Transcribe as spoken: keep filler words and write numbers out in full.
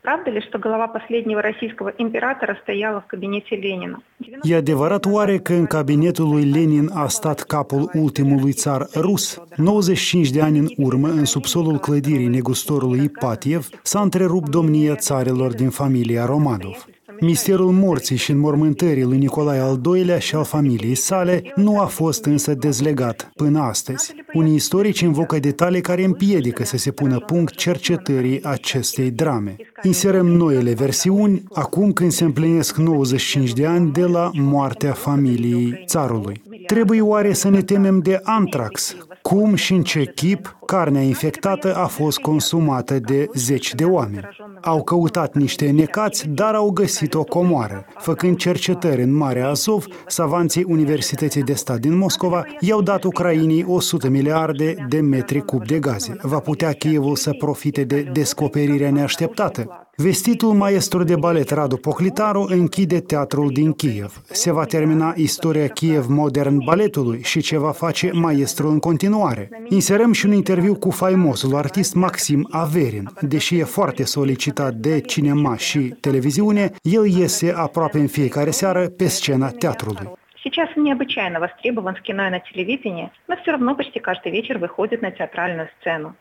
Правда ли, что голова последнего российского императора стояла в кабинете Ленина? E adevărat oare că în cabinetul lui Lenin a stat capul ultimului țar rus? nouăzeci și cinci de ani în urmă, în subsolul clădirii negustorului Ipatiev, s-a întrerupt domnia țarilor din familia Romanov. Misterul morții și înmormântării lui Nicolae al doilea și al familiei sale nu a fost însă dezlegat până astăzi. Unii istorici invocă detalii care împiedică să se pună punct cercetării acestei drame. Inserăm noile versiuni acum când se împlinesc nouăzeci și cinci de ani de la moartea familiei țarului. Trebuie oare să ne temem de antrax? Cum și în ce chip carnea infectată a fost consumată de zeci de oameni? Au căutat niște necați, dar au găsit o comoară. Făcând cercetări în Marea Azov, savanții Universității de Stat din Moscova i-au dat Ucrainei o sută miliarde de metri cub de gaze. Va putea Kievul să profite de descoperirea neașteptată? Vestitul maestru de balet Radu Poclitaru închide teatrul din Kiev. Se va termina istoria Kiev modern baletului și ce va face maestrul în continuare. Inserăm și un interviu cu faimosul artist Maxim Averin. Deși e foarte solicitat de cinema și televiziune, el iese aproape în fiecare seară pe scena teatrului. Сейчас он необычайно востребован в кино и на телевидении, но все равно почти каждый вечер выходит на театральную сцену.